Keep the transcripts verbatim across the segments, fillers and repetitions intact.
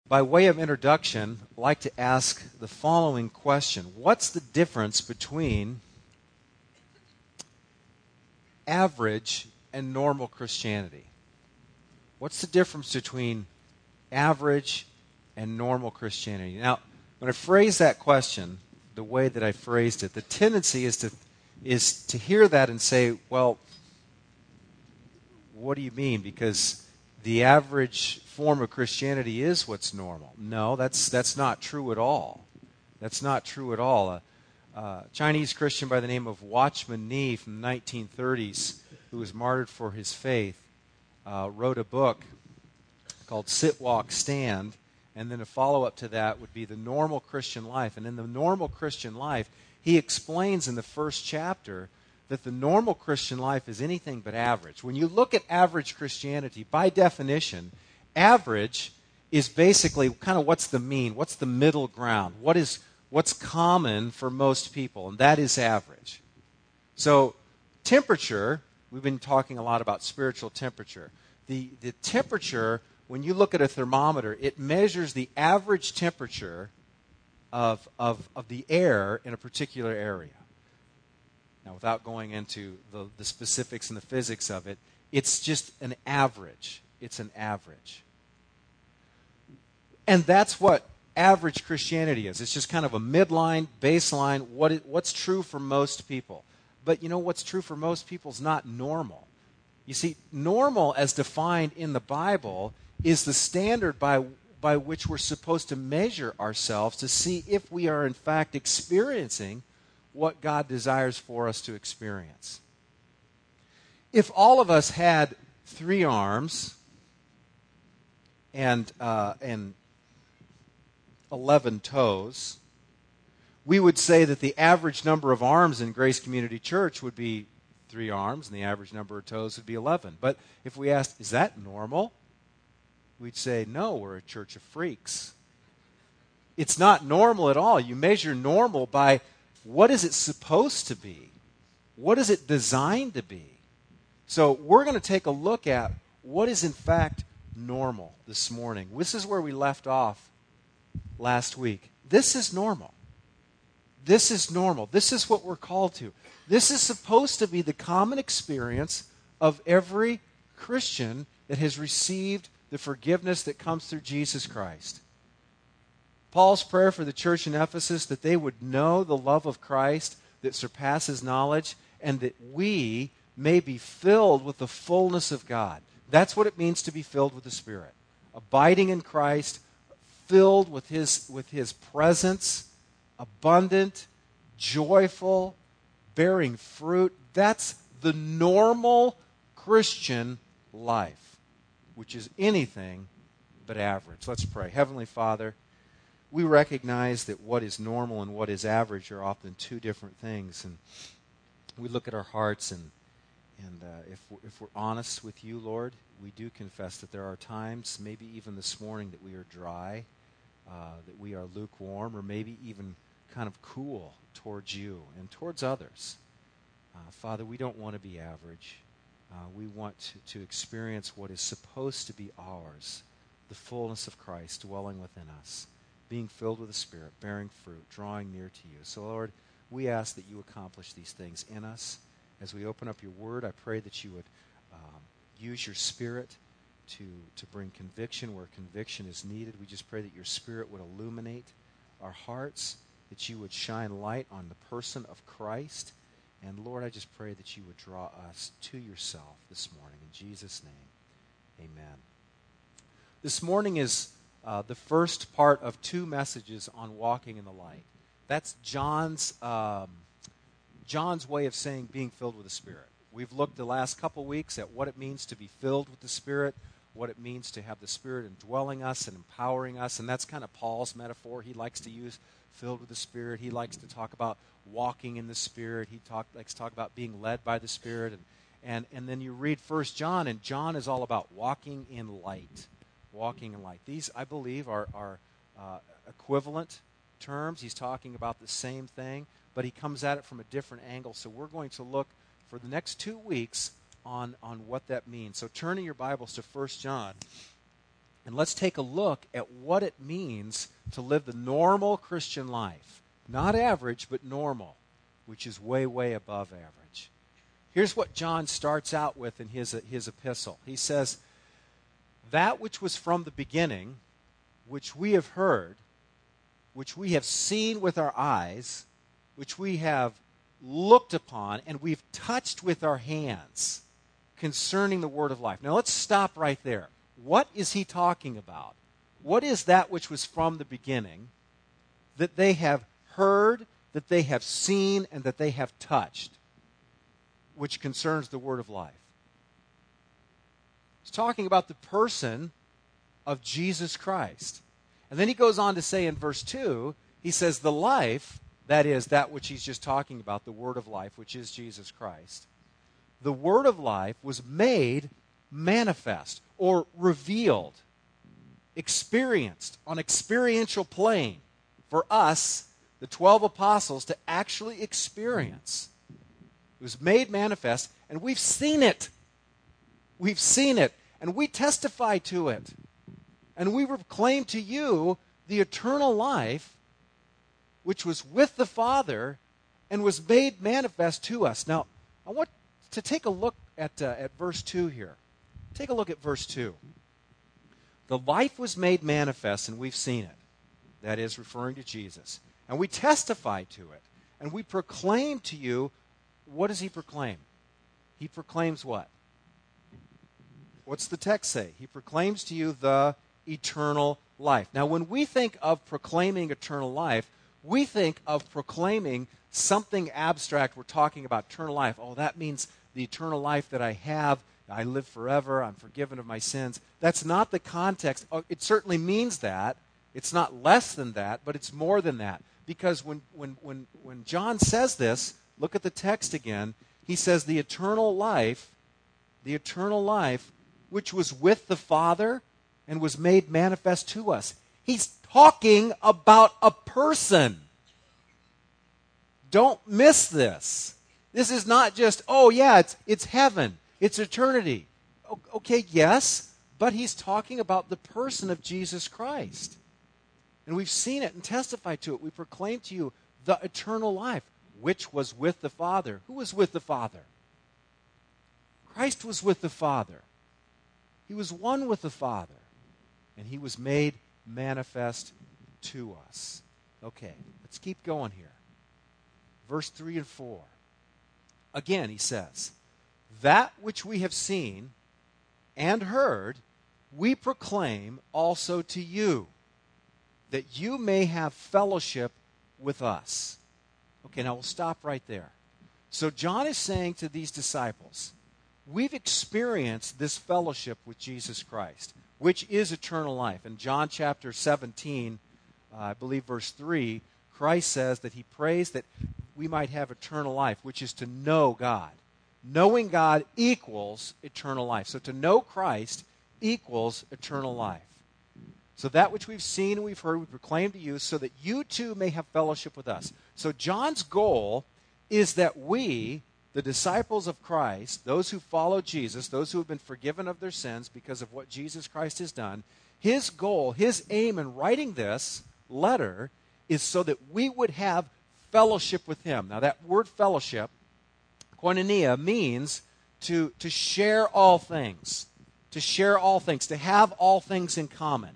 by way of introduction, I'd like to ask the following question. What's the difference between average and normal Christianity? What's the difference between average and normal Christianity? Now, when I phrase that question the way that I phrased it, the tendency is to is to hear that and say, well, what do you mean? Because the average form of Christianity is what's normal. No, that's that's not true at all. That's not true at all. A, a Chinese Christian by the name of Watchman Nee from the nineteen thirties, who was martyred for his faith, uh, wrote a book called Sit, Walk, Stand, and then a follow-up to that would be The Normal Christian Life. And in The Normal Christian Life, he explains in the first chapter that the normal Christian life is anything but average. When you look at average Christianity, by definition, average is basically kind of what's the mean, what's the middle ground, what is what's common for most people, and that is average. So temperature, we've been talking a lot about spiritual temperature. The, the temperature, when you look at a thermometer, it measures the average temperature of, of, of the air in a particular area. Now, without going into the, the specifics and the physics of it, it's just an average. It's an average. And that's what average Christianity is. It's just kind of a midline, baseline, what it, what's true for most people. But you know what's true for most people is not normal. You see, normal as defined in the Bible is the standard by, by which we're supposed to measure ourselves to see if we are in fact experiencing what God desires for us to experience. If all of us had three arms and uh, and eleven toes, we would say that the average number of arms in Grace Community Church would be three arms, and the average number of toes would be eleven. But if we asked, is that normal? We'd say, no, we're a church of freaks. It's not normal at all. You measure normal by what is it supposed to be? What is it designed to be? So we're going to take a look at what is in fact normal this morning. This is where we left off last week. This is normal. This is normal. This is what we're called to. This is supposed to be the common experience of every Christian that has received the forgiveness that comes through Jesus Christ. Paul's prayer for the church in Ephesus, that they would know the love of Christ that surpasses knowledge, and that we may be filled with the fullness of God. That's what it means to be filled with the Spirit. Abiding in Christ, filled with His, with His presence, abundant, joyful, bearing fruit. That's the normal Christian life, which is anything but average. Let's pray. Heavenly Father, we recognize that what is normal and what is average are often two different things. And we look at our hearts, and and uh, if, we're, if we're honest with you, Lord, we do confess that there are times, maybe even this morning, that we are dry, uh, that we are lukewarm, or maybe even kind of cool towards you and towards others. Uh, Father, we don't want to be average. Uh, we want to, to experience what is supposed to be ours, the fullness of Christ dwelling within us, being filled with the Spirit, bearing fruit, drawing near to you. So, Lord, we ask that you accomplish these things in us. As we open up your word, I pray that you would um, use your Spirit to, to bring conviction where conviction is needed. We just pray that your Spirit would illuminate our hearts, that you would shine light on the person of Christ. And, Lord, I just pray that you would draw us to yourself this morning. In Jesus' name, amen. This morning is uh, the first part of two messages on walking in the light. That's John's um, John's way of saying being filled with the Spirit. We've looked the last couple weeks at what it means to be filled with the Spirit, what it means to have the Spirit indwelling us and empowering us, and that's kind of Paul's metaphor. He likes to use filled with the Spirit. He likes to talk about walking in the Spirit. He talk, likes to talk about being led by the Spirit. And, and, and then you read First John, and John is all about walking in light. Walking in light. These, I believe, are, are uh, equivalent terms. He's talking about the same thing, but he comes at it from a different angle. So we're going to look for the next two weeks on, on what that means. So turn in your Bibles to First John. And let's take a look at what it means to live the normal Christian life. Not average, but normal, which is way, way above average. Here's what John starts out with in his, his epistle. He says, "That which was from the beginning, which we have heard, which we have seen with our eyes, which we have looked upon, and we've touched with our hands concerning the word of life." Now let's stop right there. What is he talking about? What is that which was from the beginning that they have heard, that they have seen, and that they have touched, which concerns the word of life? He's talking about the person of Jesus Christ. And then he goes on to say in verse two, he says, the life, that is, that which he's just talking about, the word of life, which is Jesus Christ, the word of life was made manifest or revealed, experienced on experiential plane for us, the twelve apostles, to actually experience. It was made manifest, and we've seen it. We've seen it, and we testify to it. And we proclaim to you the eternal life which was with the Father and was made manifest to us. Now, I want to take a look at, uh, at verse two here. Take a look at verse two. The life was made manifest, and we've seen it. That is, referring to Jesus. And we testify to it. And we proclaim to you, what does he proclaim? He proclaims what? What's the text say? He proclaims to you the eternal life. Now, when we think of proclaiming eternal life, we think of proclaiming something abstract. We're talking about eternal life. Oh, that means the eternal life that I have. I live forever. I'm forgiven of my sins. That's not the context. It certainly means that. It's not less than that, but it's more than that. Because when, when, when, when John says this, look at the text again. He says the eternal life, the eternal life, which was with the Father and was made manifest to us. He's talking about a person. Don't miss this. This is not just, oh yeah, it's, it's heaven. It's eternity. Okay, yes, but he's talking about the person of Jesus Christ. And we've seen it and testified to it. We proclaim to you the eternal life, which was with the Father. Who was with the Father? Christ was with the Father. He was one with the Father. And he was made manifest to us. Okay, let's keep going here. Verse three and four. Again, he says, that which we have seen and heard, we proclaim also to you, that you may have fellowship with us. Okay, now we'll stop right there. So John is saying to these disciples, we've experienced this fellowship with Jesus Christ, which is eternal life. In John chapter seventeen, uh, I believe verse three, Christ says that he prays that we might have eternal life, which is to know God. Knowing God equals eternal life. So to know Christ equals eternal life. So that which we've seen and we've heard, we proclaim to you, so that you too may have fellowship with us. So John's goal is that we, the disciples of Christ, those who follow Jesus, those who have been forgiven of their sins because of what Jesus Christ has done, his goal, his aim in writing this letter is so that we would have fellowship with him. Now that word fellowship, koinonia, means to, to share all things. To share all things. To have all things in common.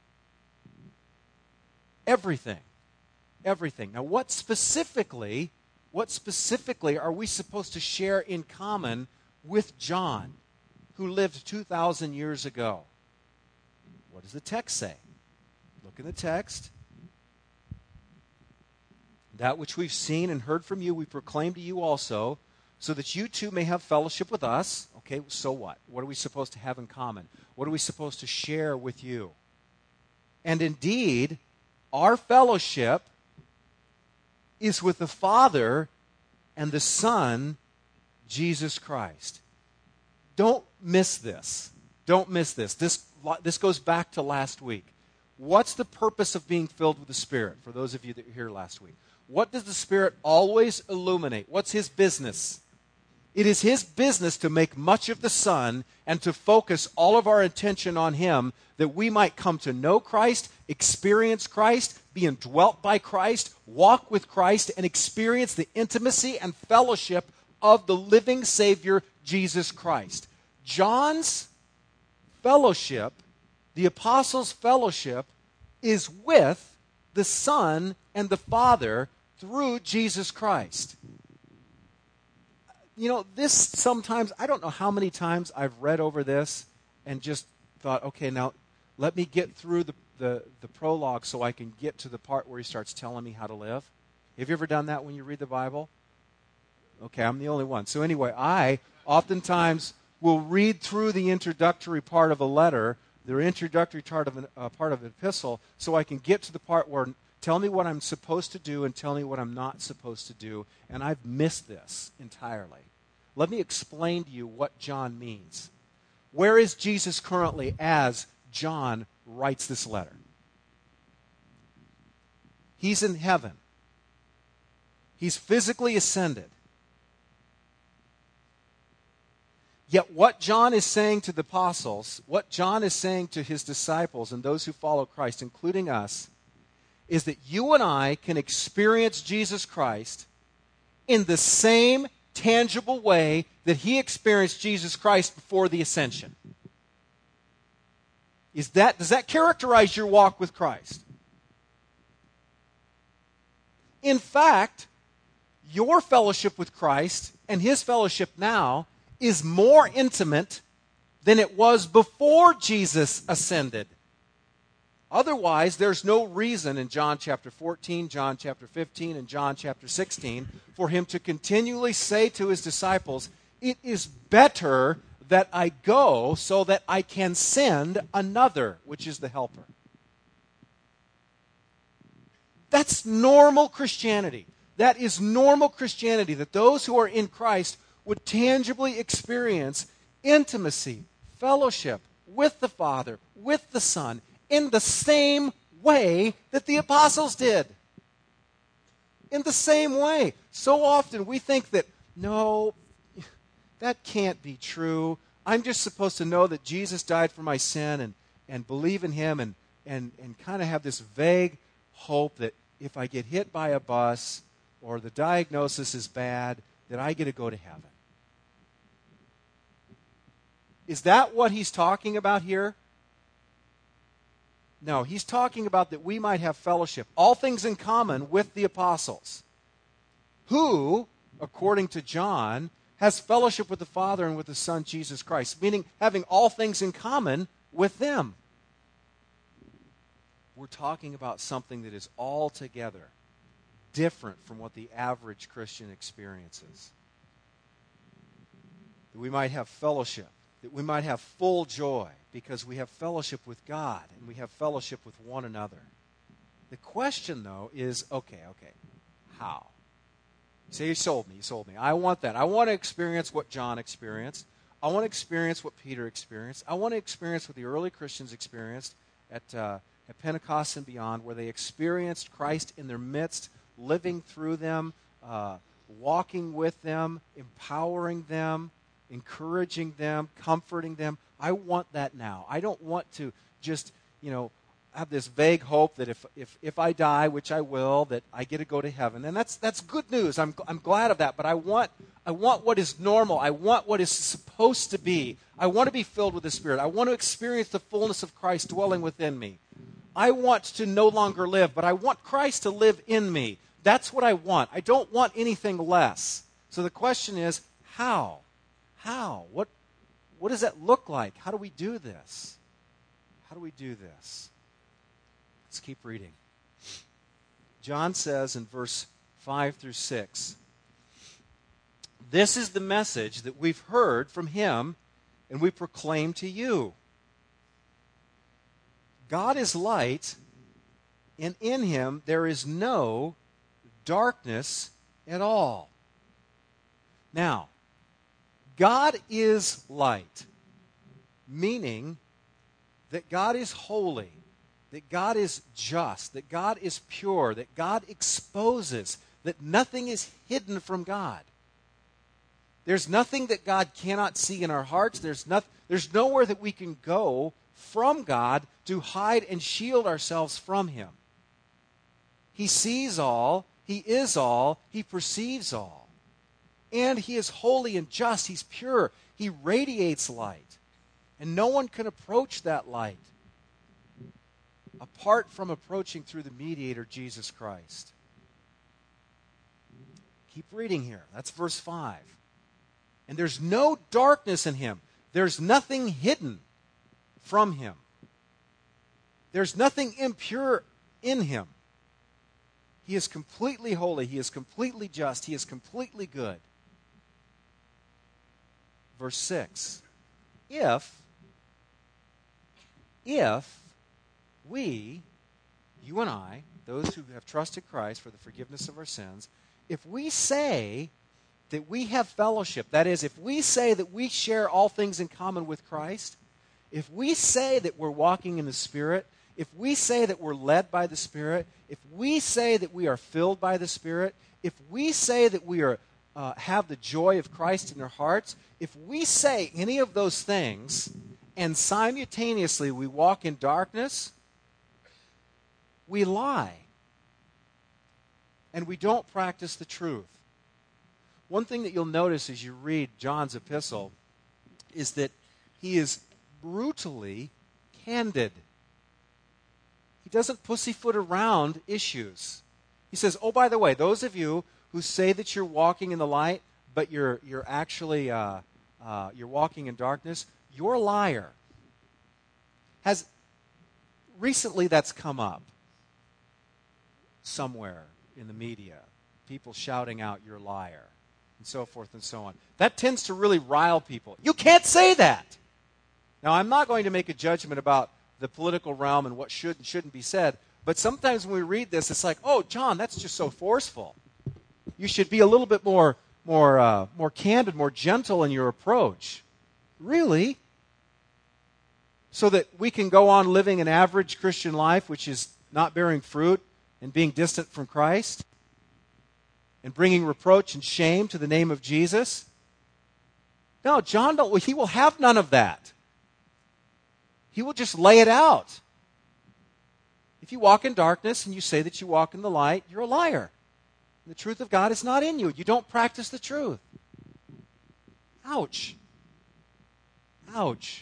Everything. Everything. Now what specifically, what specifically are we supposed to share in common with John, who lived two thousand years ago? What does the text say? Look in the text. That which we've seen and heard from you, we proclaim to you also, so that you too may have fellowship with us. Okay, so what? What are we supposed to have in common? What are we supposed to share with you? And indeed, our fellowship is with the Father and the Son, Jesus Christ. Don't miss this. Don't miss this. This, this goes back to last week. What's the purpose of being filled with the Spirit, for those of you that were here last week? What does the Spirit always illuminate? What's his business? It is his business to make much of the Son and to focus all of our attention on him, that we might come to know Christ, experience Christ, be indwelt by Christ, walk with Christ, and experience the intimacy and fellowship of the living Savior, Jesus Christ. John's fellowship, the apostles' fellowship, is with the Son and the Father through Jesus Christ. You know, this sometimes, I don't know how many times I've read over this and just thought, okay, now let me get through the, the, the prologue so I can get to the part where he starts telling me how to live. Have you ever done that when you read the Bible? Okay, I'm the only one. So anyway, I oftentimes will read through the introductory part of a letter, the introductory part of an, uh, part of an epistle, so I can get to the part where tell me what I'm supposed to do and tell me what I'm not supposed to do, and I've missed this entirely. Let me explain to you what John means. Where is Jesus currently as John writes this letter? He's in heaven. He's physically ascended. Yet what John is saying to the apostles, what John is saying to his disciples and those who follow Christ, including us, is that you and I can experience Jesus Christ in the same tangible way that he experienced Jesus Christ before the ascension. Is that, does that characterize your walk with Christ? In fact, your fellowship with Christ and his fellowship now is more intimate than it was before Jesus ascended. Otherwise, there's no reason in John chapter fourteen, John chapter fifteen, and John chapter sixteen for him to continually say to his disciples, it is better that I go so that I can send another, which is the Helper. That's normal Christianity. That is normal Christianity, that those who are in Christ would tangibly experience intimacy, fellowship with the Father, with the Son, in the same way that the apostles did. In the same way. So often we think that, no, that can't be true. I'm just supposed to know that Jesus died for my sin and, and believe in him and, and, and kind of have this vague hope that if I get hit by a bus or the diagnosis is bad, that I get to go to heaven. Is that what he's talking about here? No, he's talking about that we might have fellowship, all things in common with the apostles, who, according to John, has fellowship with the Father and with the Son, Jesus Christ, meaning having all things in common with them. We're talking about something that is altogether different from what the average Christian experiences. That we might have fellowship, that we might have full joy, because we have fellowship with God and we have fellowship with one another. The question, though, is, okay, okay, how? You say, you sold me, you sold me. I want that. I want to experience what John experienced. I want to experience what Peter experienced. I want to experience what the early Christians experienced at, uh, at Pentecost and beyond, where they experienced Christ in their midst, living through them, uh, walking with them, empowering them, encouraging them, comforting them. I want that now. I don't want to just, you know, have this vague hope that if, if, if I die, which I will, that I get to go to heaven. And that's that's good news. I'm I'm glad of that. But I want I want what is normal. I want what is supposed to be. I want to be filled with the Spirit. I want to experience the fullness of Christ dwelling within me. I want to no longer live, but I want Christ to live in me. That's what I want. I don't want anything less. So the question is, how? How? What What does that look like? How do we do this? How do we do this? Let's keep reading. John says in verse five through six, this is the message that we've heard from him and we proclaim to you. God is light, and in him there is no darkness at all. Now, God is light, meaning that God is holy, that God is just, that God is pure, that God exposes, that nothing is hidden from God. There's nothing that God cannot see in our hearts. There's, not, there's nowhere that we can go from God to hide and shield ourselves from Him. He sees all. He is all. He perceives all. And He is holy and just. He's pure. He radiates light. And no one can approach that light apart from approaching through the mediator, Jesus Christ. Keep reading here. That's verse five. And there's no darkness in Him. There's nothing hidden from Him. There's nothing impure in Him. He is completely holy. He is completely just. He is completely good. Verse six. If, if we, you and I, those who have trusted Christ for the forgiveness of our sins, if we say that we have fellowship, that is, if we say that we share all things in common with Christ, if we say that we're walking in the Spirit, if we say that we're led by the Spirit, if we say that we are filled by the Spirit, if we say that we are uh, have the joy of Christ in our hearts, if we say any of those things and simultaneously we walk in darkness, we lie. And we don't practice the truth. One thing that you'll notice as you read John's epistle is that he is brutally candid. He doesn't pussyfoot around issues. He says, oh, by the way, those of you who say that you're walking in the light, but you're, you're actually uh, uh, you're walking in darkness, you're a liar. Has recently that's come up somewhere in the media, people shouting out, you're a liar, and so forth and so on. That tends to really rile people. You can't say that. Now, I'm not going to make a judgment about the political realm and what should and shouldn't be said, but sometimes when we read this, it's like, oh, John, that's just so forceful. You should be a little bit more, more, uh, more candid, more gentle in your approach. Really? So that we can go on living an average Christian life, which is not bearing fruit and being distant from Christ and bringing reproach and shame to the name of Jesus? No, John, don't, he will have none of that. He will just lay it out. If you walk in darkness and you say that you walk in the light, you're a liar. The truth of God is not in you. You don't practice the truth. Ouch. Ouch.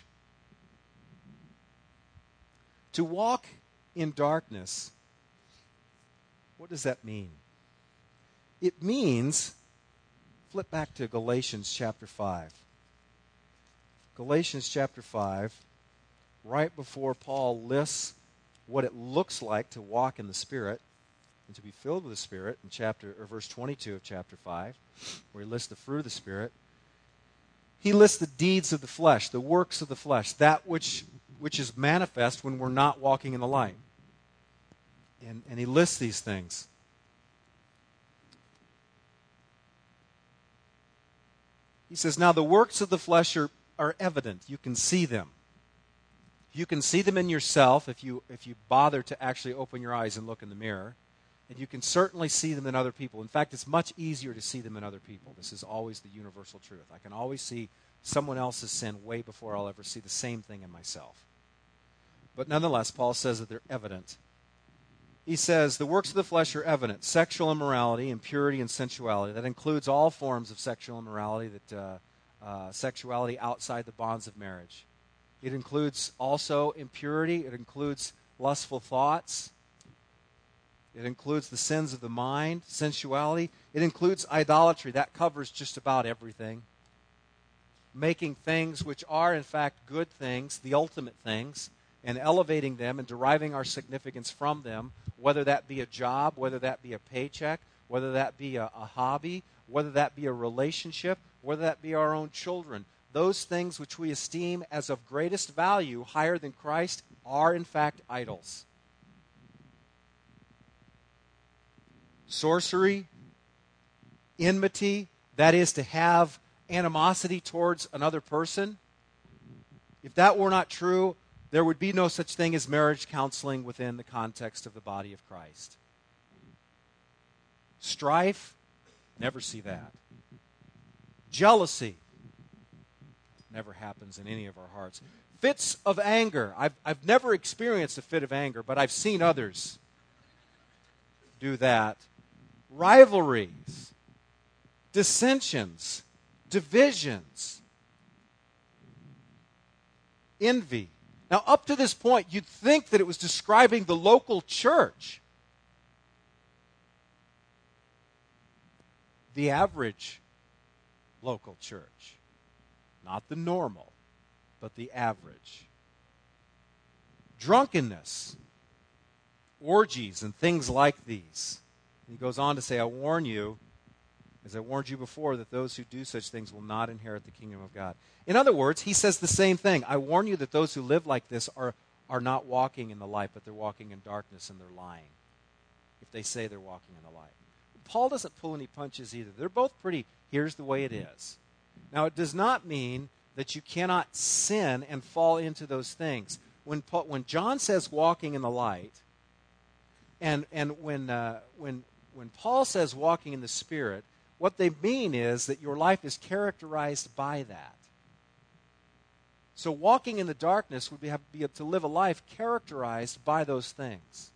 To walk in darkness, what does that mean? It means, flip back to Galatians chapter five. Galatians chapter five, right before Paul lists what it looks like to walk in the Spirit and to be filled with the Spirit, in chapter or verse twenty-two of chapter five, where he lists the fruit of the Spirit, he lists the deeds of the flesh, the works of the flesh, that which, which is manifest when we're not walking in the light. And, and he lists these things. He says, now the works of the flesh are, are evident. You can see them. You can see them in yourself if you, if you bother to actually open your eyes and look in the mirror. And you can certainly see them in other people. In fact, it's much easier to see them in other people. This is always the universal truth. I can always see someone else's sin way before I'll ever see the same thing in myself. But nonetheless, Paul says that they're evident. He says, the works of the flesh are evident. Sexual immorality, impurity, and sensuality. That includes all forms of sexual immorality, that uh, uh, sexuality outside the bonds of marriage. It includes also impurity. It includes lustful thoughts. It includes the sins of the mind, sensuality. It includes idolatry. That covers just about everything. Making things which are, in fact, good things, the ultimate things, and elevating them and deriving our significance from them, whether that be a job, whether that be a paycheck, whether that be a, a hobby, whether that be a relationship, whether that be our own children. Those things which we esteem as of greatest value, higher than Christ, are, in fact, idols. Sorcery, enmity, that is to have animosity towards another person. If that were not true, there would be no such thing as marriage counseling within the context of the body of Christ. Strife, never see that. Jealousy. Never happens in any of our hearts. Fits of anger. I've, I've never experienced a fit of anger, but I've seen others do that. Rivalries. Dissensions. Divisions. Envy. Now, up to this point, you'd think that it was describing the local church. The average local church. Not the normal, but the average. Drunkenness. Orgies and things like these. He goes on to say, I warn you, as I warned you before, that those who do such things will not inherit the kingdom of God. In other words, he says the same thing. I warn you that those who live like this are, are not walking in the light, but they're walking in darkness and they're lying. If they say they're walking in the light. Paul doesn't pull any punches either. They're both pretty, here's the way it is. Now, it does not mean that you cannot sin and fall into those things. When Paul, when John says walking in the light, and and when uh, when when Paul says walking in the Spirit, what they mean is that your life is characterized by that. So walking in the darkness would be, have, be to live a life characterized by those things.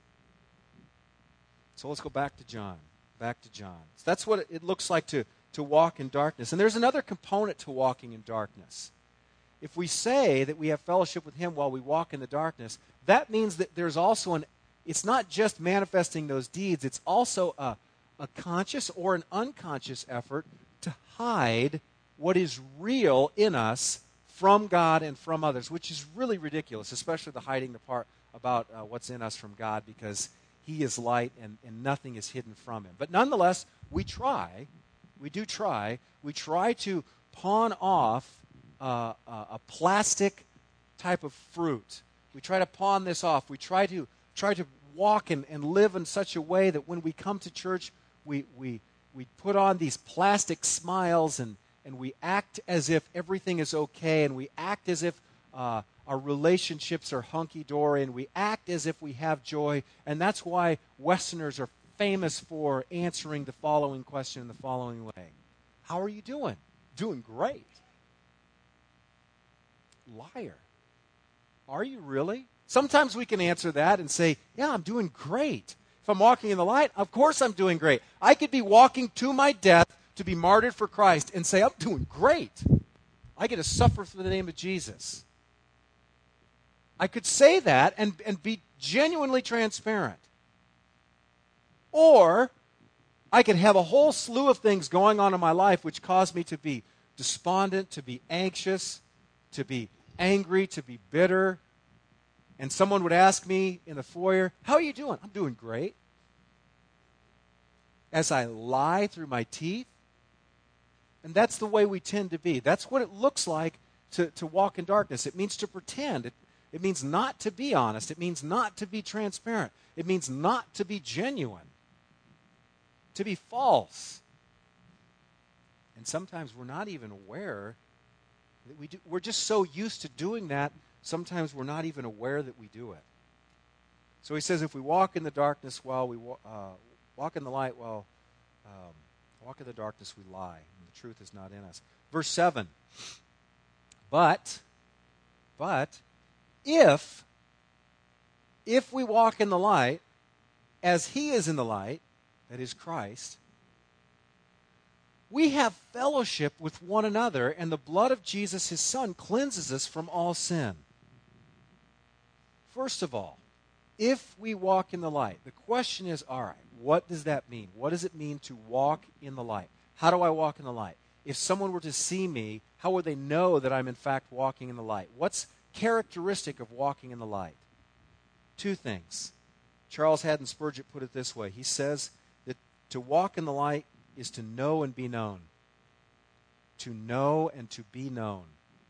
So let's go back to John. Back to John. So that's what it looks like to, to walk in darkness. And there's another component to walking in darkness. If we say that we have fellowship with Him while we walk in the darkness, that means that there's also an, it's not just manifesting those deeds, it's also a, a conscious or an unconscious effort to hide what is real in us from God and from others, which is really ridiculous, especially the hiding the part about uh, what's in us from God, because He is light and, and nothing is hidden from Him. But nonetheless, we try, we do try, we try to pawn off uh, a, a plastic type of fruit. We try to pawn this off. We try to try to walk and, and live in such a way that when we come to church, we we we put on these plastic smiles and, and we act as if everything is okay, and we act as if uh, our relationships are hunky-dory, and we act as if we have joy. And that's why Westerners are famous for answering the following question in the following way. How are you doing? Doing great. Liar. Are you really? Sometimes we can answer that and say, yeah, I'm doing great. If I'm walking in the light, of course I'm doing great. I could be walking to my death to be martyred for Christ and say, I'm doing great. I get to suffer for the name of Jesus. I could say that and, and be genuinely transparent. Or I could have a whole slew of things going on in my life which cause me to be despondent, to be anxious, to be angry, to be bitter. And someone would ask me in the foyer, how are you doing? I'm doing great. As I lie through my teeth. And that's the way we tend to be. That's what it looks like to, to walk in darkness. It means to pretend. It, it means not to be honest. It means not to be transparent. It means not to be genuine. To be false. And sometimes we're not even aware that we do. We're just so used to doing that, sometimes we're not even aware that we do it. So he says if we walk in the darkness while we uh, walk in the light while um, walk in the darkness, we lie, and the truth is not in us. Verse seven. But, but, if, if we walk in the light as He is in the light, that is Christ, we have fellowship with one another, and the blood of Jesus, His Son, cleanses us from all sin. First of all, if we walk in the light, the question is, all right, what does that mean? What does it mean to walk in the light? How do I walk in the light? If someone were to see me, how would they know that I'm in fact walking in the light? What's characteristic of walking in the light? Two things. Charles Haddon Spurgeon put it this way. He says that to walk in the light is to know and be known. To know and to be known.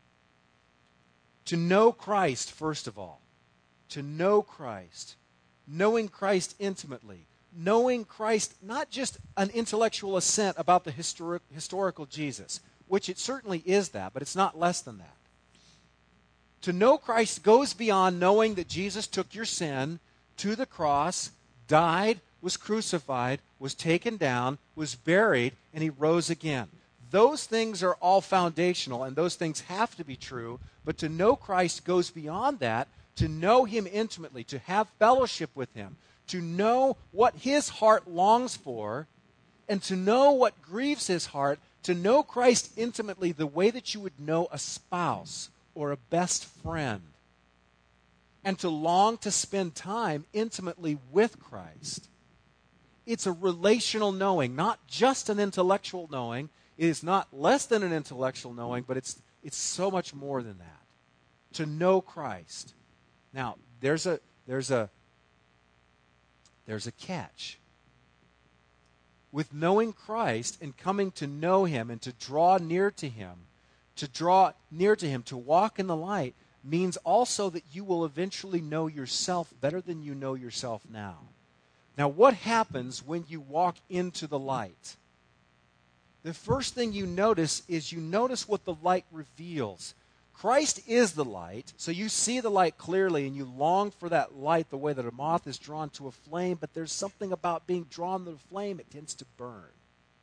To know Christ, first of all. To know Christ. Knowing Christ intimately. Knowing Christ, not just an intellectual assent about the historic, historical Jesus, which it certainly is that, but it's not less than that. To know Christ goes beyond knowing that Jesus took your sin to the cross, died, was crucified, was taken down, was buried, and He rose again. those things are all foundational, and those things have to be true. But to know Christ goes beyond that, to know him intimately, to have fellowship with him, to know what his heart longs for, and to know what grieves his heart, to know Christ intimately the way that you would know a spouse or a best friend, and to long to spend time intimately with Christ. It's a relational knowing, not just an intellectual knowing. It is not less than an intellectual knowing, but it's, it's so much more than that. To know Christ. Now, there's a, there's a, there's a catch. With knowing Christ and coming to know him and to draw near to him, to draw near to him, to walk in the light, means also that you will eventually know yourself better than you know yourself now. Now, what happens when you walk into the light? The first thing you notice is you notice what the light reveals. Christ is the light, so you see the light clearly and you long for that light the way that a moth is drawn to a flame, but there's something about being drawn to the flame, it tends to burn.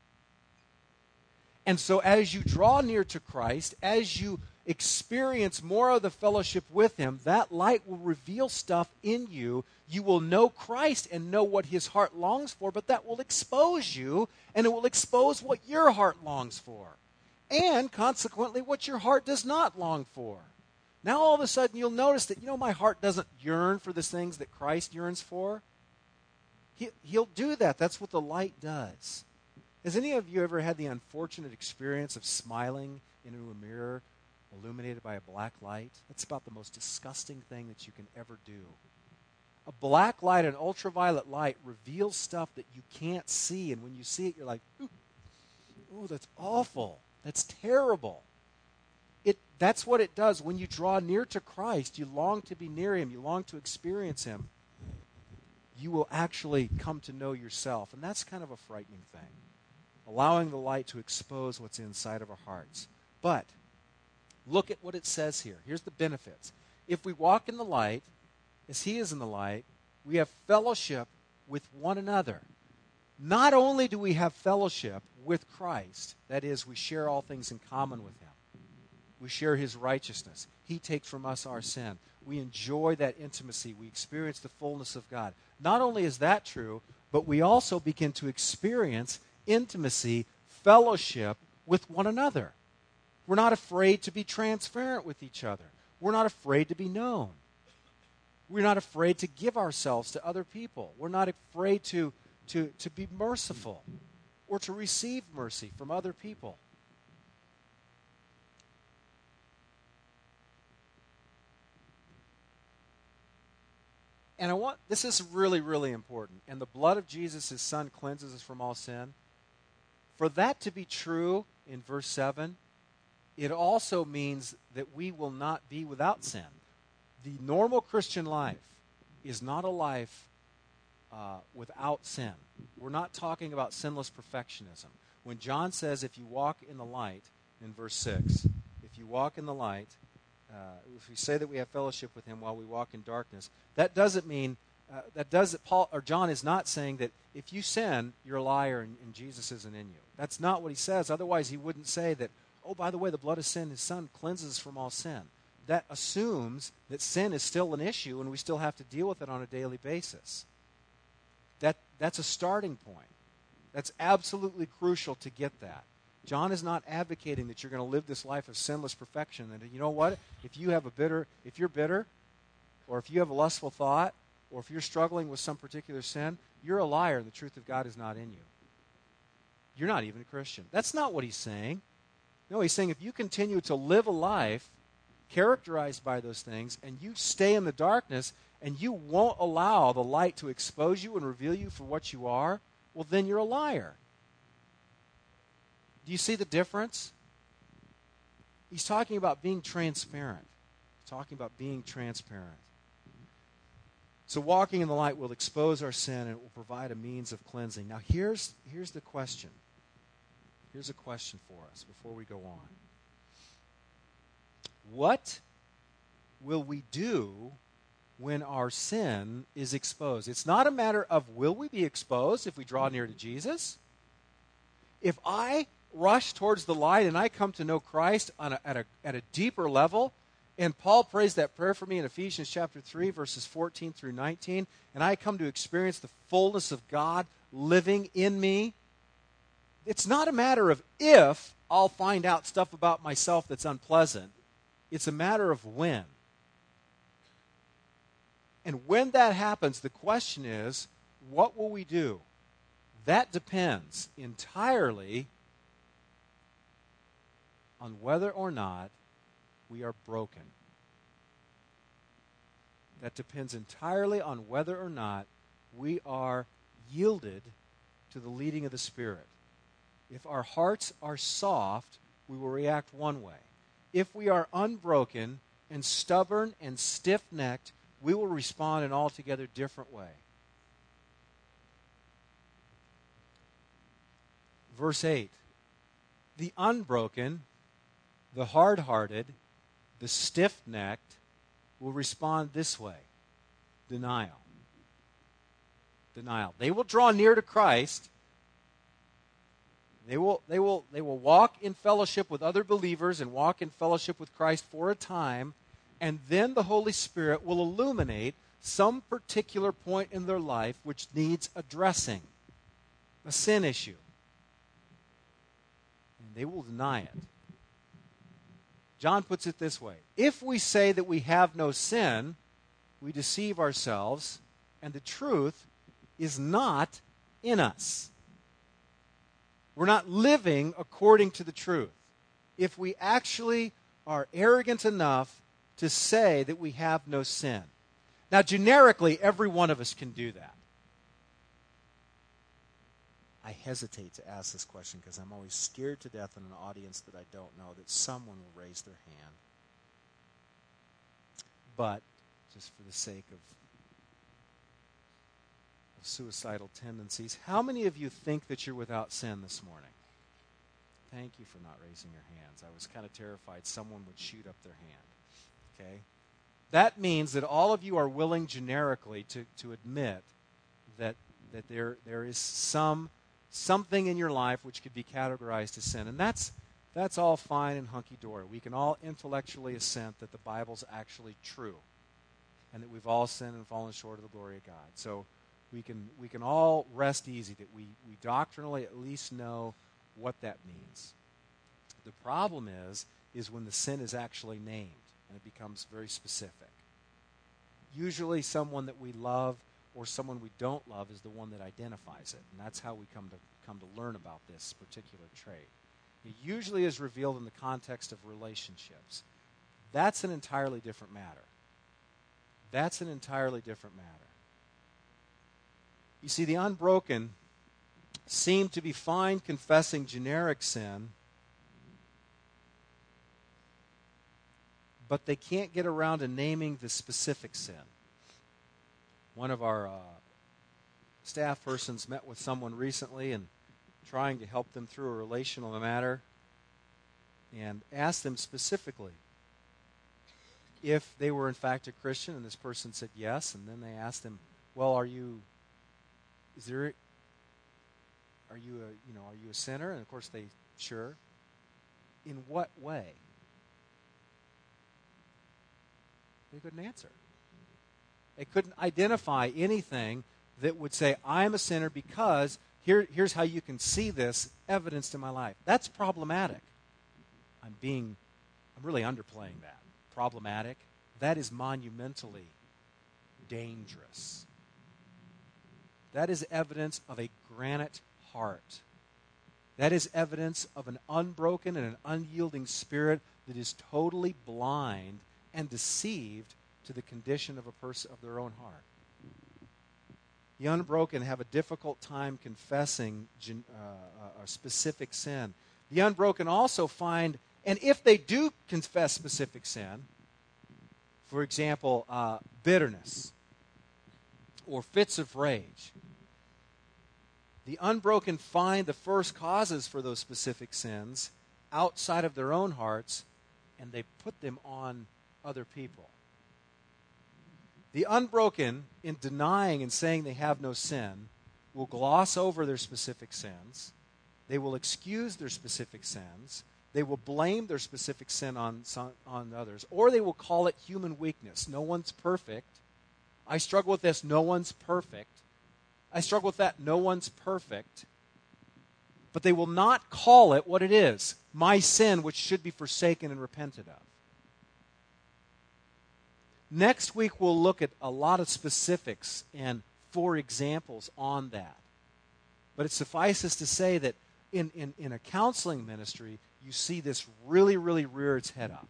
And so as you draw near to Christ, as you experience more of the fellowship with him, that light will reveal stuff in you. You will know Christ and know what his heart longs for, but that will expose you, and it will expose what your heart longs for. And consequently, what your heart does not long for. Now all of a sudden you'll notice that, you know, my heart doesn't yearn for the things that Christ yearns for. He, he'll do that. That's what the light does. Has any of you ever had the unfortunate experience of smiling into a mirror illuminated by a black light? That's about the most disgusting thing that you can ever do. A black light, an ultraviolet light, reveals stuff that you can't see, and when you see it, you're like, ooh, ooh, that's awful. That's terrible. It, that's what it does. When you draw near to Christ, you long to be near him, you long to experience him. You will actually come to know yourself, and that's kind of a frightening thing. Allowing the light to expose what's inside of our hearts. But look at what it says here. Here's the benefits. If we walk in the light, as he is in the light, we have fellowship with one another. Not only do we have fellowship with Christ, that is, we share all things in common with him. We share his righteousness. He takes from us our sin. We enjoy that intimacy. We experience the fullness of God. Not only is that true, but we also begin to experience intimacy, fellowship with one another. We're not afraid to be transparent with each other. We're not afraid to be known. We're not afraid to give ourselves to other people. We're not afraid to, to, to be merciful or to receive mercy from other people. And I want, this is really, really important. And the blood of Jesus, his son, cleanses us from all sin. For that to be true in verse seven, it also means that we will not be without sin. The normal Christian life is not a life uh, without sin. We're not talking about sinless perfectionism. When John says, if you walk in the light, in verse six, if you walk in the light, uh, if we say that we have fellowship with him while we walk in darkness, that doesn't mean, uh, that doesn't, Paul, or John is not saying that if you sin, you're a liar and, and Jesus isn't in you. That's not what he says. Otherwise, he wouldn't say that, oh, by the way, the blood of sin, his son, cleanses us from all sin. That assumes that sin is still an issue and we still have to deal with it on a daily basis. That, that's a starting point. That's absolutely crucial to get that. John is not advocating that you're going to live this life of sinless perfection. And you know what? If you have a bitter, if you're bitter, or if you have a lustful thought, or if you're struggling with some particular sin, you're a liar and the truth of God is not in you. You're not even a Christian. That's not what he's saying. No, he's saying if you continue to live a life characterized by those things, and you stay in the darkness, and you won't allow the light to expose you and reveal you for what you are, well, then you're a liar. Do you see the difference? He's talking about being transparent. He's talking about being transparent. So walking in the light will expose our sin, and it will provide a means of cleansing. Now, here's, here's the question. Here's a question for us before we go on. What will we do when our sin is exposed? It's not a matter of will we be exposed if we draw near to Jesus. If I rush towards the light and I come to know Christ on a, at, a, at a deeper level, and Paul prays that prayer for me in Ephesians chapter three, verses fourteen through nineteen, and I come to experience the fullness of God living in me, it's not a matter of if I'll find out stuff about myself that's unpleasant. It's a matter of when. And when that happens, the question is, what will we do? That depends entirely on whether or not we are broken. That depends entirely on whether or not we are yielded to the leading of the Spirit. If our hearts are soft, we will react one way. If we are unbroken and stubborn and stiff-necked, we will respond in an altogether different way. Verse eight, the unbroken, the hard-hearted, the stiff-necked will respond this way: denial. Denial. They will draw near to Christ. They will, they will, they will walk in fellowship with other believers and walk in fellowship with Christ for a time, and then the Holy Spirit will illuminate some particular point in their life which needs addressing, a sin issue. And they will deny it. John puts it this way: if we say that we have no sin, we deceive ourselves, and the truth is not in us. We're not living according to the truth. If we actually are arrogant enough to say that we have no sin. Now, generically, every one of us can do that. I hesitate to ask this question because I'm always scared to death in an audience that I don't know that someone will raise their hand. But, just for the sake of, of suicidal tendencies, how many of you think that you're without sin this morning? Thank you for not raising your hands. I was kind of terrified someone would shoot up their hand. Okay? That means that all of you are willing generically to, to admit that, that there, there is some something in your life which could be categorized as sin. And that's, that's all fine and hunky-dory. We can all intellectually assent that the Bible's actually true and that we've all sinned and fallen short of the glory of God. So we can, we can all rest easy that we, we doctrinally at least know what that means. The problem is, is when the sin is actually named and it becomes very specific. Usually someone that we love or someone we don't love is the one that identifies it. And that's how we come to come to learn about this particular trait. It usually is revealed in the context of relationships. That's an entirely different matter. That's an entirely different matter. You see, the unbroken seem to be fine confessing generic sin, but they can't get around to naming the specific sin. One of our uh, staff persons met with someone recently and trying to help them through a relational matter and asked them specifically if they were in fact a Christian, and this person said yes, and then they asked them, well, are you, is there, are you a, you know, are you a sinner? And of course they, sure. In what way? They couldn't answer. They couldn't identify anything that would say, I'm a sinner because here, here's how you can see this evidenced in my life. That's problematic. I'm being, I'm really underplaying that. Problematic. That is monumentally dangerous. That is evidence of a granite heart. That is evidence of an unbroken and an unyielding spirit that is totally blind and deceived to the condition of a person of their own heart. The unbroken have a difficult time confessing uh, a specific sin. The unbroken also find, and if they do confess specific sin, for example, uh, bitterness or fits of rage, the unbroken find the first causes for those specific sins outside of their own hearts, and they put them on other people. The unbroken, in denying and saying they have no sin, will gloss over their specific sins They will excuse their specific sins. They will blame their specific sin on, some, on others. Or they will call it human weakness. No one's perfect. I struggle with this. No one's perfect. I struggle with that. No one's perfect. But they will not call it what it is, my sin, which should be forsaken and repented of. Next week, we'll look at a lot of specifics and four examples on that. But it suffices to say that in, in, in a counseling ministry, you see this really, really rear its head up.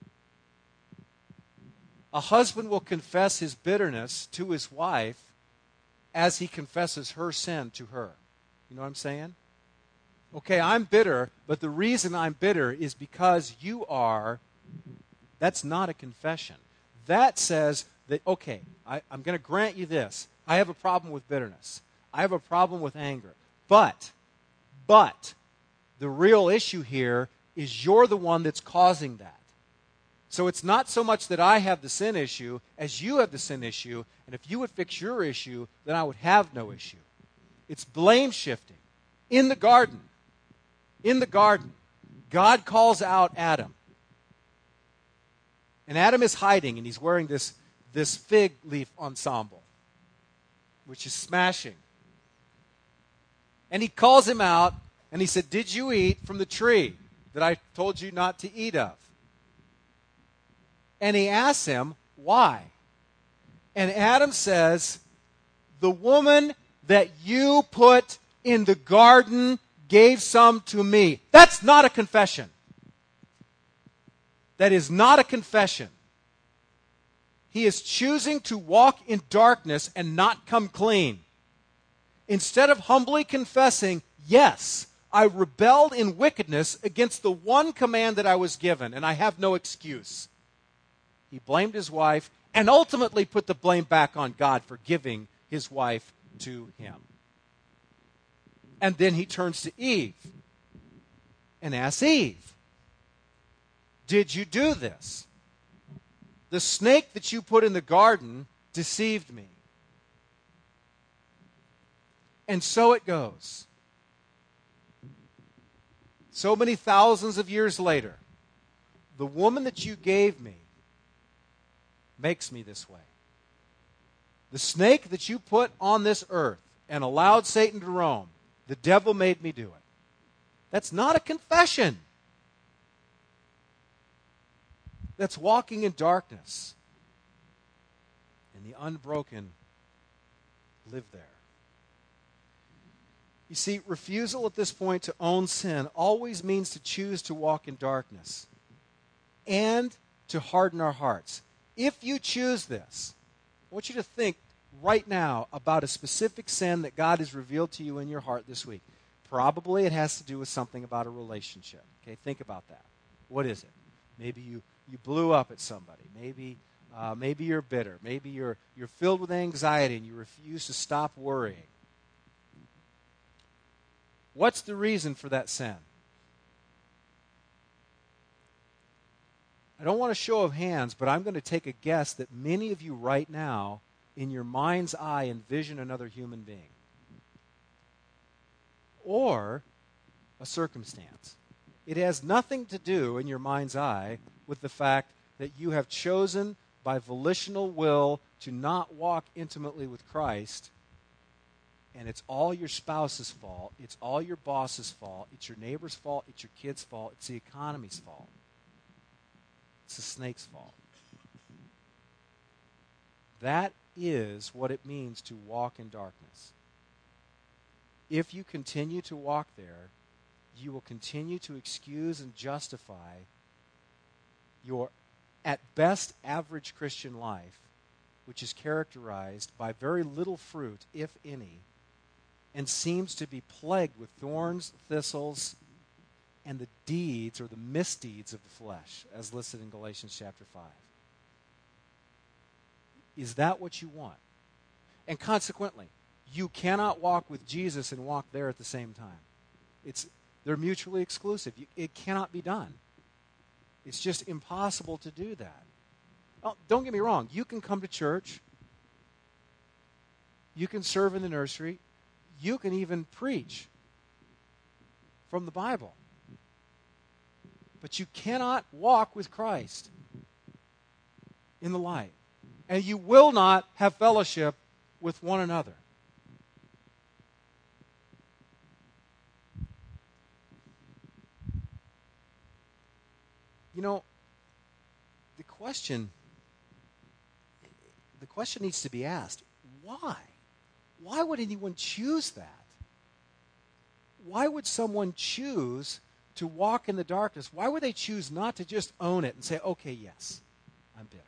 A husband will confess his bitterness to his wife as he confesses her sin to her. You know what I'm saying? Okay, I'm bitter, but the reason I'm bitter is because you are. That's not a confession. That says that, okay, I, I'm going to grant you this. I have a problem with bitterness. I have a problem with anger. But, but, the real issue here is you're the one that's causing that. So it's not so much that I have the sin issue as you have the sin issue, and if you would fix your issue, then I would have no issue. It's blame shifting. In the garden, in the garden, God calls out Adam. And Adam is hiding, and he's wearing this, this fig leaf ensemble, which is smashing. And he calls him out, and he said, did you eat from the tree that I told you not to eat of? And he asks him, why? And Adam says, the woman that you put in the garden gave some to me. That's not a confession. That is not a confession. He is choosing to walk in darkness and not come clean. Instead of humbly confessing, yes, I rebelled in wickedness against the one command that I was given, and I have no excuse. He blamed his wife and ultimately put the blame back on God for giving his wife to him. And then he turns to Eve and asks Eve, did you do this? The snake that you put in the garden deceived me. And so it goes. So many thousands of years later, the woman that you gave me makes me this way. The snake that you put on this earth and allowed Satan to roam, the devil made me do it. That's not a confession. That's walking in darkness. And the unbroken live there. You see, refusal at this point to own sin always means to choose to walk in darkness and to harden our hearts. If you choose this, I want you to think right now about a specific sin that God has revealed to you in your heart this week. Probably it has to do with something about a relationship. Okay, think about that. What is it? Maybe you, you blew up at somebody. Maybe uh, maybe you're bitter. Maybe you're you're filled with anxiety and you refuse to stop worrying. What's the reason for that sin? I don't want a show of hands, but I'm going to take a guess that many of you right now, in your mind's eye, envision another human being. Or a circumstance. It has nothing to do, in your mind's eye, with the fact that you have chosen by volitional will to not walk intimately with Christ. And it's all your spouse's fault. It's all your boss's fault. It's your neighbor's fault. It's your kid's fault. It's the economy's fault. It's the snake's fault. That is what it means to walk in darkness. If you continue to walk there, you will continue to excuse and justify your, at best, average Christian life, which is characterized by very little fruit, if any, and seems to be plagued with thorns, thistles, and the deeds or the misdeeds of the flesh, as listed in Galatians chapter five. Is that what you want? And consequently, you cannot walk with Jesus and walk there at the same time. It's, they're mutually exclusive. You, it cannot be done. It's just impossible to do that. Oh, don't get me wrong. You can come to church. You can serve in the nursery. You can even preach. from the Bible. But you cannot walk with Christ in the light. And you will not have fellowship with one another. You know, the question, the question needs to be asked, why? Why would anyone choose that? Why would someone choose to walk in the darkness? Why would they choose not to just own it and say, okay, yes, I'm bitter.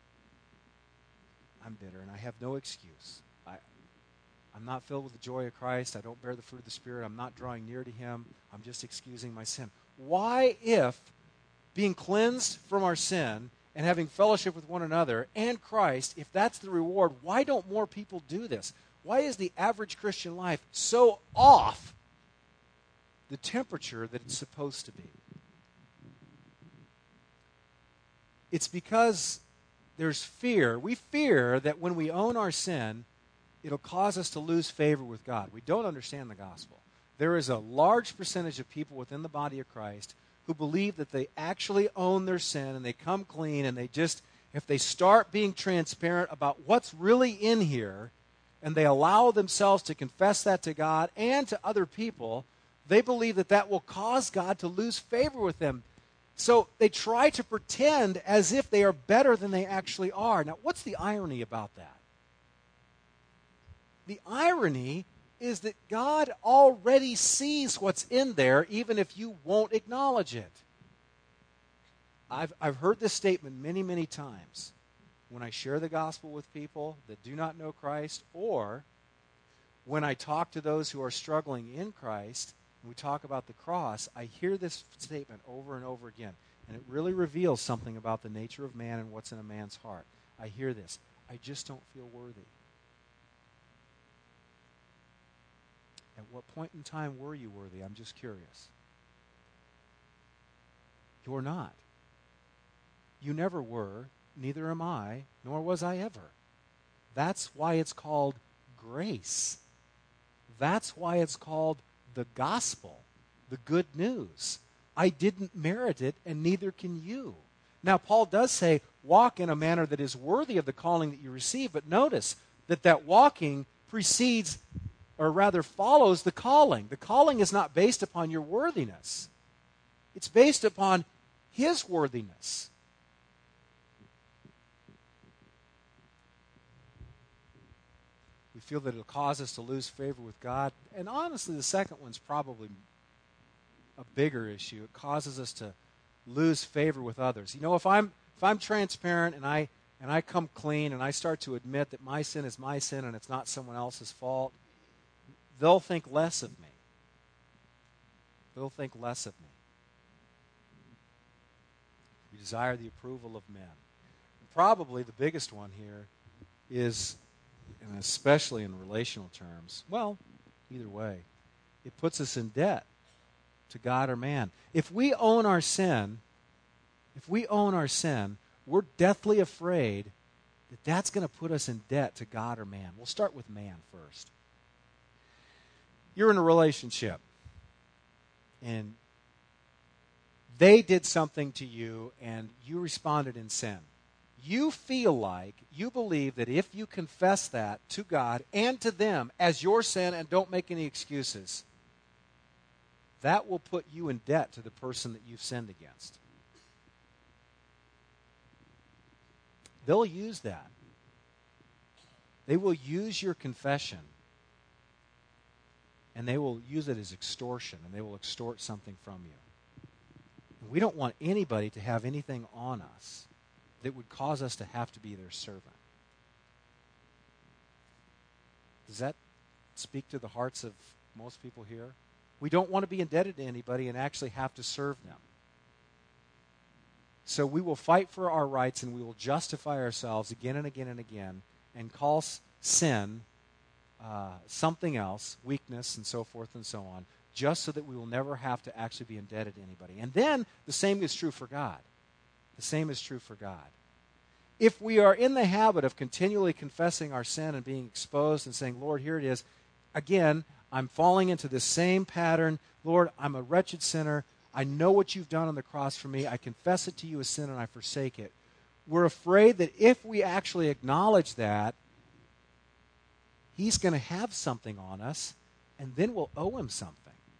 I'm bitter and I have no excuse. I, I'm not filled with the joy of Christ. I don't bear the fruit of the Spirit. I'm not drawing near to Him. I'm just excusing my sin. Why, if being cleansed from our sin and having fellowship with one another and Christ, if that's the reward, why don't more people do this? Why is the average Christian life so off the temperature that it's supposed to be? It's because there's fear. We fear that when we own our sin, it'll cause us to lose favor with God. We don't understand the gospel. There is a large percentage of people within the body of Christ who believe that they actually own their sin and they come clean and they just, if they start being transparent about what's really in here and they allow themselves to confess that to God and to other people, they believe that that will cause God to lose favor with them. So they try to pretend as if they are better than they actually are. Now, what's the irony about that? The irony is that God already sees what's in there, even if you won't acknowledge it. I've, I've heard this statement many, many times when I share the gospel with people that do not know Christ, or when I talk to those who are struggling in Christ, and we talk about the cross, I hear this statement over and over again, and it really reveals something about the nature of man and what's in a man's heart. I hear this: I just don't feel worthy. At what point in time were you worthy? I'm just curious. You're not. You never were, neither am I, nor was I ever. That's why it's called grace. That's why it's called the gospel, the good news. I didn't merit it, and neither can you. Now, Paul does say, walk in a manner that is worthy of the calling that you receive, but notice that that walking precedes, or rather follows, the calling. The calling is not based upon your worthiness. It's based upon His worthiness. We feel that it'll cause us to lose favor with God. And honestly, the second one's probably a bigger issue. It causes us to lose favor with others. You know, if I'm if I'm transparent and I and I come clean and I start to admit that my sin is my sin and it's not someone else's fault, they'll think less of me. They'll think less of me. We desire the approval of men. And probably the biggest one here is, and especially in relational terms, well, either way, it puts us in debt to God or man. If we own our sin, if we own our sin, we're deathly afraid that that's going to put us in debt to God or man. We'll start with man first. You're in a relationship, and they did something to you, and you responded in sin. You feel like, you believe that if you confess that to God and to them as your sin and don't make any excuses, that will put you in debt to the person that you've sinned against. They'll use that. They will use your confession, and they will use it as extortion, and they will extort something from you. And we don't want anybody to have anything on us that would cause us to have to be their servant. Does that speak to the hearts of most people here? We don't want to be indebted to anybody and actually have to serve them. So we will fight for our rights and we will justify ourselves again and again and again and call sin uh, something else, weakness and so forth and so on, just so that we will never have to actually be indebted to anybody. And then the same is true for God. The same is true for God. If we are in the habit of continually confessing our sin and being exposed and saying, Lord, here it is, again, I'm falling into this same pattern. Lord, I'm a wretched sinner. I know what you've done on the cross for me. I confess it to you as sin and I forsake it. We're afraid that if we actually acknowledge that, he's going to have something on us, and then we'll owe him something.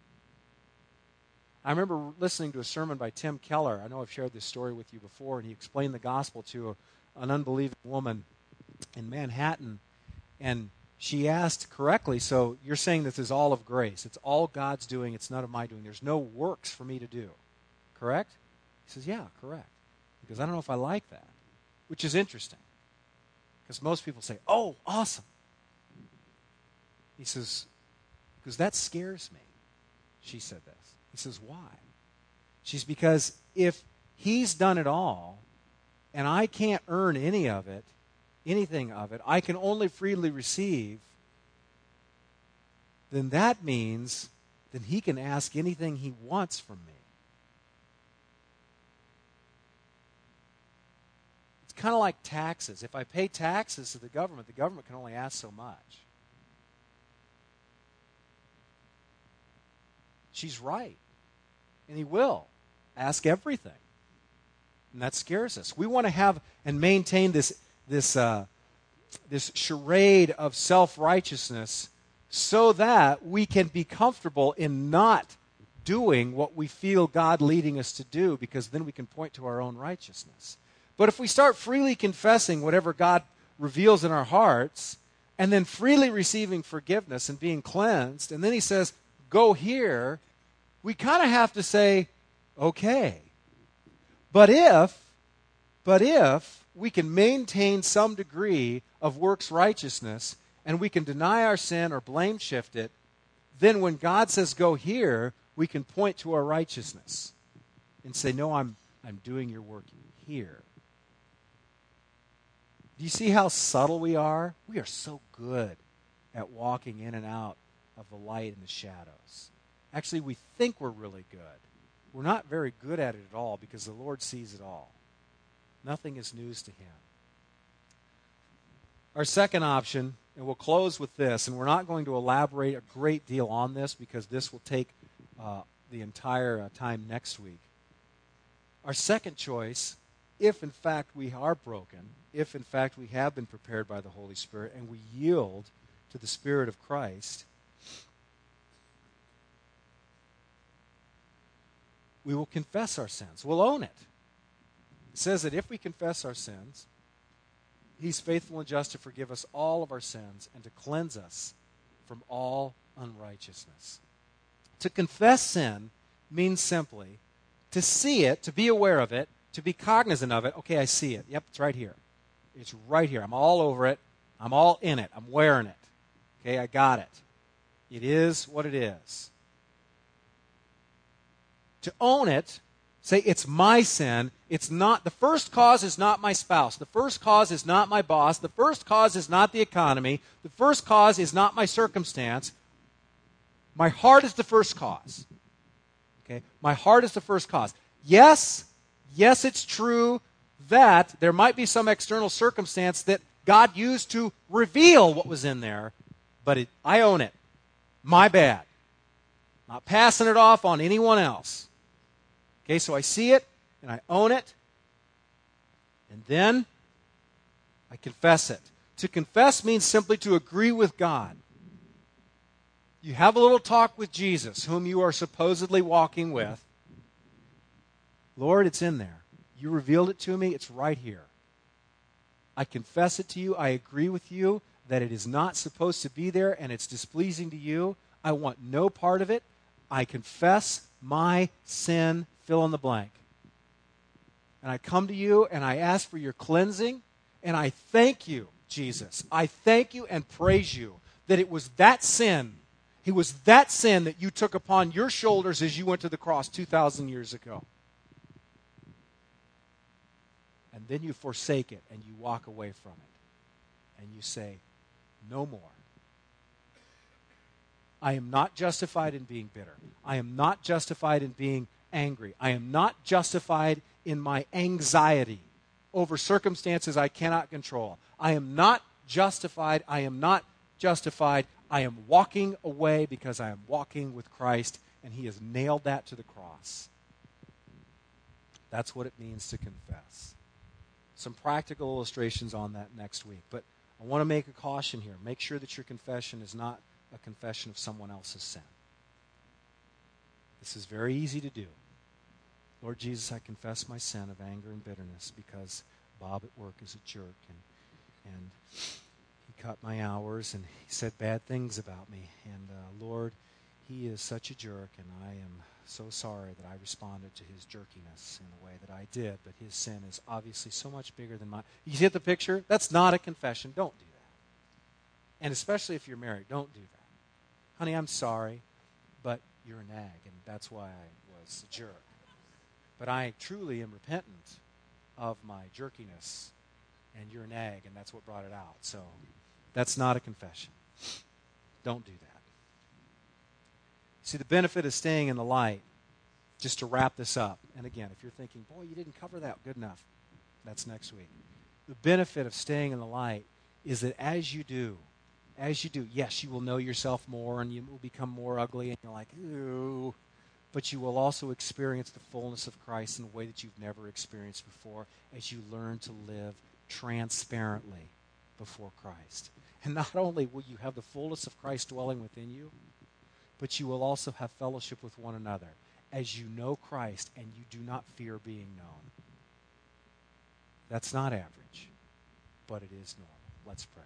I remember listening to a sermon by Tim Keller. I know I've shared this story with you before, and he explained the gospel to a, an unbelieving woman in Manhattan, and she asked correctly, so you're saying this is all of grace. It's all God's doing. It's none of my doing. There's no works for me to do. Correct? He says, yeah, correct. Because I don't know if I like that, which is interesting. Because most people say, oh, awesome. He says, because that scares me. She said this. He says, why? She's because if he's done it all, and I can't earn any of it, anything of it, I can only freely receive, then that means that he can ask anything he wants from me. It's kind of like taxes. If I pay taxes to the government, the government can only ask so much. She's right. And he will ask everything. And that scares us. We want to have and maintain this, this, uh, this charade of self-righteousness so that we can be comfortable in not doing what we feel God leading us to do, because then we can point to our own righteousness. But if we start freely confessing whatever God reveals in our hearts, and then freely receiving forgiveness and being cleansed, and then he says, go here, we kind of have to say, okay. But if, but if we can maintain some degree of works righteousness, and we can deny our sin or blame shift it, then when God says go here, we can point to our righteousness and say, no, I'm, I'm doing your work here. Do you see how subtle we are? We are so good at walking in and out of the light and the shadows. Actually, we think we're really good. We're not very good at it at all because the Lord sees it all. Nothing is news to him. Our second option, and we'll close with this, and we're not going to elaborate a great deal on this because this will take uh, the entire uh, time next week. Our second choice, if in fact we are broken, if in fact we have been prepared by the Holy Spirit and we yield to the Spirit of Christ, we will confess our sins. We'll own it. It says that if we confess our sins, he's faithful and just to forgive us all of our sins and to cleanse us from all unrighteousness. To confess sin means simply to see it, to be aware of it, to be cognizant of it. Okay, I see it. Yep, it's right here. It's right here. I'm all over it. I'm all in it. I'm wearing it. Okay, I got it. It is what it is. To own it, say it's my sin. It's not, the first cause is not my spouse. The first cause is not my boss. The first cause is not the economy. The first cause is not my circumstance. My heart is the first cause. Okay? My heart is the first cause. Yes, yes, it's true that there might be some external circumstance that God used to reveal what was in there, but it, I own it. My bad. Not passing it off on anyone else. Okay, so I see it, and I own it, and then I confess it. To confess means simply to agree with God. You have a little talk with Jesus, whom you are supposedly walking with. Lord, it's in there. You revealed it to me. It's right here. I confess it to you. I agree with you that it is not supposed to be there, and it's displeasing to you. I want no part of it. I confess my sin, fill in the blank. And I come to you and I ask for your cleansing, and I thank you, Jesus. I thank you and praise you that it was that sin, it was that sin that you took upon your shoulders as you went to the cross two thousand years ago. And then you forsake it and you walk away from it. And you say, no more. I am not justified in being bitter. I am not justified in being angry. I am not justified in my anxiety over circumstances I cannot control. I am not justified. I am not justified. I am walking away because I am walking with Christ, and he has nailed that to the cross. That's what it means to confess. Some practical illustrations on that next week. But I want to make a caution here. Make sure that your confession is not a confession of someone else's sin. This is very easy to do. Lord Jesus, I confess my sin of anger and bitterness because Bob at work is a jerk, and, and he cut my hours, and he said bad things about me. And uh, Lord, he is such a jerk, and I am so sorry that I responded to his jerkiness in the way that I did. But his sin is obviously so much bigger than mine. You get the picture? That's not a confession. Don't do that. And especially if you're married, don't do that. Honey, I'm sorry, but you're a nag, and that's why I was a jerk. But I truly am repentant of my jerkiness, and you're a nag, and that's what brought it out. So that's not a confession. Don't do that. See, the benefit of staying in the light, just to wrap this up, and again, if you're thinking, boy, you didn't cover that good enough, that's next week. The benefit of staying in the light is that as you do, as you do, yes, you will know yourself more, and you will become more ugly, and you're like, ooh, but you will also experience the fullness of Christ in a way that you've never experienced before as you learn to live transparently before Christ. And not only will you have the fullness of Christ dwelling within you, but you will also have fellowship with one another as you know Christ and you do not fear being known. That's not average, but it is normal. Let's pray.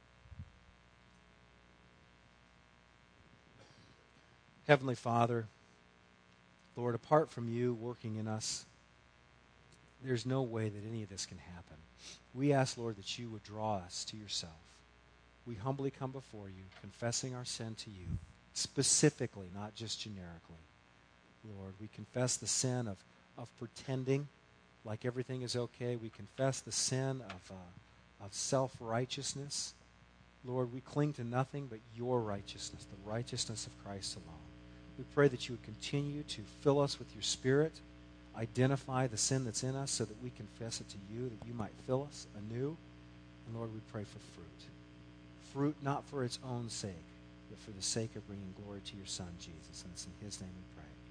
Heavenly Father, Lord, apart from you working in us, there's no way that any of this can happen. We ask, Lord, that you would draw us to yourself. We humbly come before you, confessing our sin to you, specifically, not just generically. Lord, we confess the sin of, of pretending like everything is okay. We confess the sin of, uh, of self-righteousness. Lord, we cling to nothing but your righteousness, the righteousness of Christ alone. We pray that you would continue to fill us with your Spirit, identify the sin that's in us so that we confess it to you, that you might fill us anew. And Lord, we pray for fruit. Fruit not for its own sake, but for the sake of bringing glory to your Son, Jesus. And it's in his name we pray.